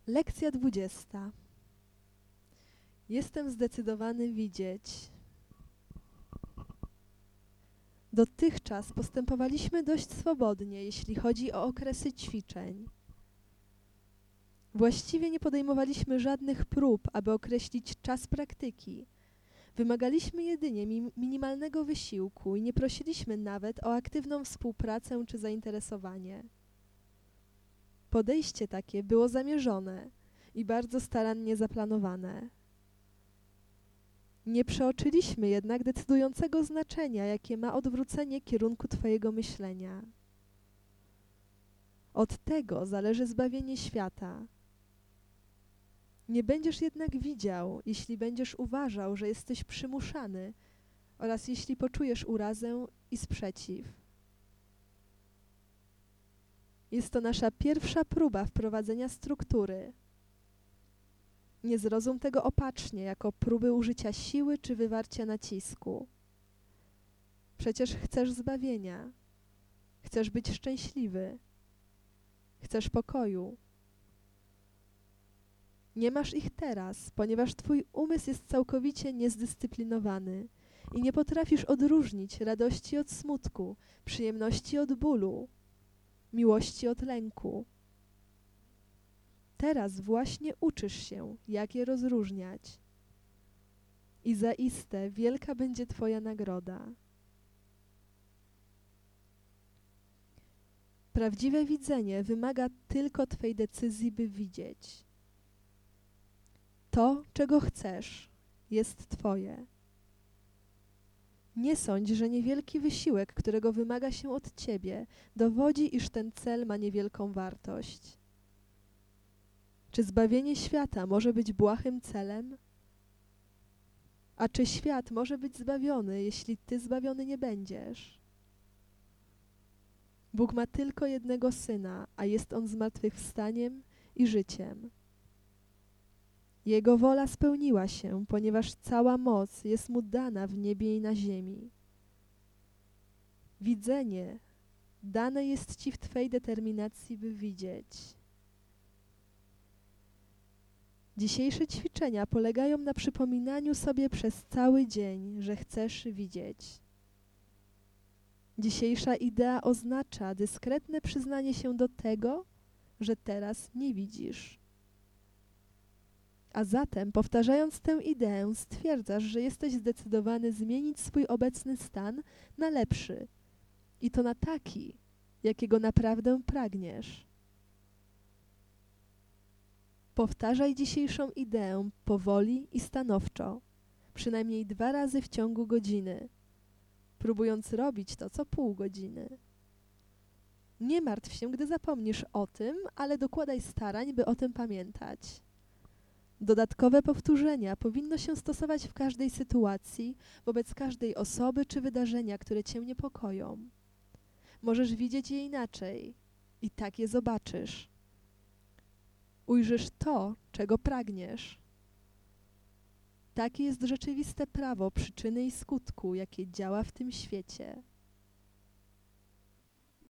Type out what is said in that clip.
Lekcja 20. Jestem zdecydowany widzieć. Dotychczas postępowaliśmy dość swobodnie, jeśli chodzi o okresy ćwiczeń. Właściwie nie podejmowaliśmy żadnych prób, aby określić czas praktyki. Wymagaliśmy jedynie minimalnego wysiłku i nie prosiliśmy nawet o aktywną współpracę czy zainteresowanie. Podejście takie było zamierzone i bardzo starannie zaplanowane. Nie przeoczyliśmy jednak decydującego znaczenia, jakie ma odwrócenie kierunku Twojego myślenia. Od tego zależy zbawienie świata. Nie będziesz jednak widział, jeśli będziesz uważał, że jesteś przymuszany oraz jeśli poczujesz urazę i sprzeciw. Jest to nasza pierwsza próba wprowadzenia struktury. Nie zrozum tego opacznie, jako próby użycia siły czy wywarcia nacisku. Przecież chcesz zbawienia. Chcesz być szczęśliwy. Chcesz pokoju. Nie masz ich teraz, ponieważ twój umysł jest całkowicie niezdyscyplinowany i nie potrafisz odróżnić radości od smutku, przyjemności od bólu, miłości od lęku. Teraz właśnie uczysz się, jak je rozróżniać. I zaiste wielka będzie Twoja nagroda. Prawdziwe widzenie wymaga tylko Twej decyzji, by widzieć. To, czego chcesz, jest Twoje. Nie sądź, że niewielki wysiłek, którego wymaga się od Ciebie, dowodzi, iż ten cel ma niewielką wartość. Czy zbawienie świata może być błahym celem? A czy świat może być zbawiony, jeśli Ty zbawiony nie będziesz? Bóg ma tylko jednego Syna, a jest On zmartwychwstaniem i życiem. Jego wola spełniła się, ponieważ cała moc jest Mu dana w niebie i na ziemi. Widzenie dane jest Ci w Twej determinacji, by widzieć. Dzisiejsze ćwiczenia polegają na przypominaniu sobie przez cały dzień, że chcesz widzieć. Dzisiejsza idea oznacza dyskretne przyznanie się do tego, że teraz nie widzisz. A zatem, powtarzając tę ideę, stwierdzasz, że jesteś zdecydowany zmienić swój obecny stan na lepszy i to na taki, jakiego naprawdę pragniesz. Powtarzaj dzisiejszą ideę powoli i stanowczo, przynajmniej 2 razy w ciągu godziny, próbując robić to co pół godziny. Nie martw się, gdy zapomnisz o tym, ale dokładaj starań, by o tym pamiętać. Dodatkowe powtórzenia powinno się stosować w każdej sytuacji, wobec każdej osoby czy wydarzenia, które Cię niepokoją. Możesz widzieć je inaczej i tak je zobaczysz. Ujrzysz to, czego pragniesz. Takie jest rzeczywiste prawo przyczyny i skutku, jakie działa w tym świecie.